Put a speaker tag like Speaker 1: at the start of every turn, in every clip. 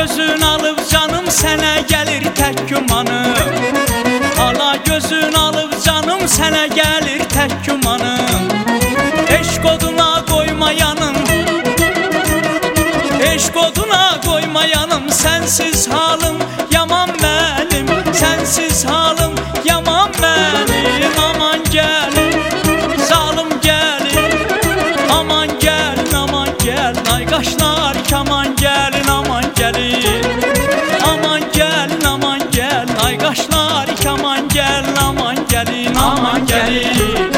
Speaker 1: gözün alıb canım sənə gəlir tək gümanım. Ala gözün alıb canım sənə gəlir tək gümanım. Eşq oduna qoymayanım, eşq oduna qoymayanım. Sənsiz halım yaman mənim, sənsiz halım yaman mənim. Aman gəlin, zalım gəlin, aman gəlin, aman gəlin. Ay qaşlar kaman gəlin, aman gəlin, aman gəlin, aman gəlin. Ay qaşlar kaman gəlin, aman gəlin, aman gəlin.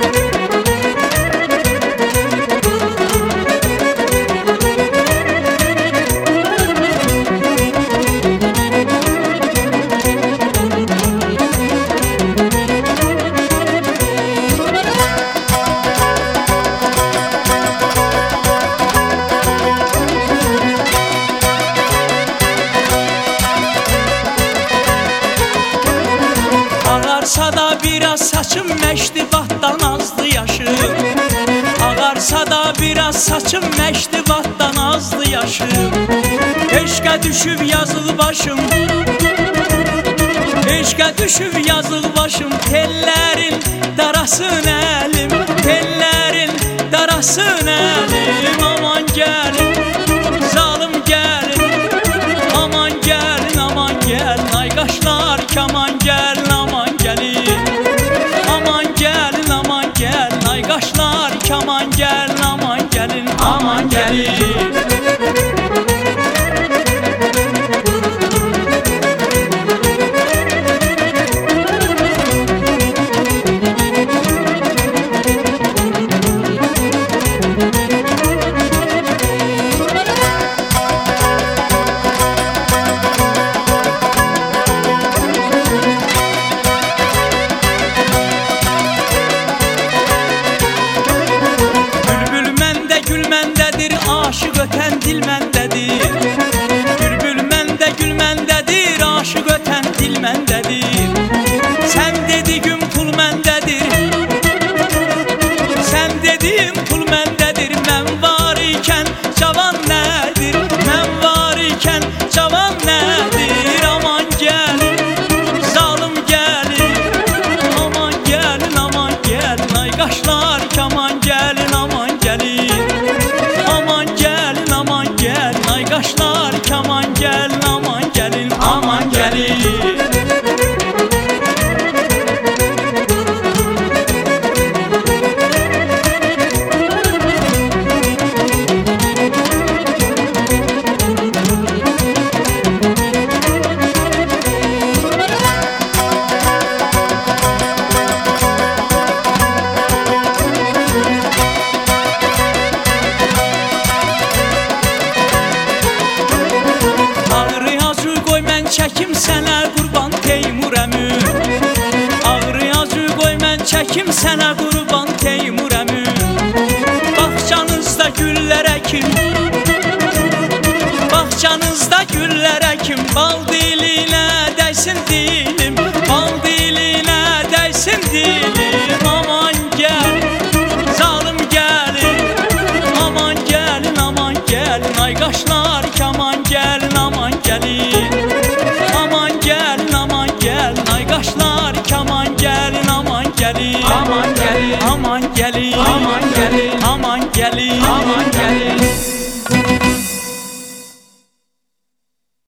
Speaker 1: Ağarsa da biraz saçım məşdibatdan azdı yaşım. Ağarsa da biraz saçım məşdibatdan azdı yaşım. Eşqə düşüb yazılı başım, eşqə düşüb yazılı başım. Tellərin darasın əlim, tellərin darasın əlim. Aman gəlin, zalım gəlin, aman gəlin, aman gəlin. Ay qaşlar kaman gəlin, aman gəlin, aman gəlin, aman gəlin. Ay qaşlar kaman gəlin, aman gəlin, aman gəlin. Aşıq ötən dil məndədir. Bülbül məndə, gül məndədir. Aşıq ötən dil məndədir. Sən dediğim pul məndədir, sən dediğim pul məndədir. Mən var ikən cavan nədir, mən var ikən cavan nədir. Aman gəlin, zalım gəlin, aman gəlin, aman gəlin. Ay qaşlar kaman gəlin, aman gəlin, aman gəlin, aman gəlin. Ay qaşlar kaman gəlin, aman gəlin, aman gəlin. Çəkim sənə qurban Teymur əmi, ağır yazı qoy mən çəkim sənə qurban Teymur əmi. Bağçanızda güllər əkim, bağçanızda güllər əkim. Bal dilinə dəysin dilim, bal dilinə dəysin dilim. Aman gəlin, zalım gəlin, aman gəlin, aman gəlin. Ay qaşlar kaman gəlin, aman gəlin, aman gəlin, aman gəlin. Ay qaşlar kaman gəlin, aman gəlin, aman gəlin, aman gəlin, aman gəlin, aman gəlin, aman gəlin.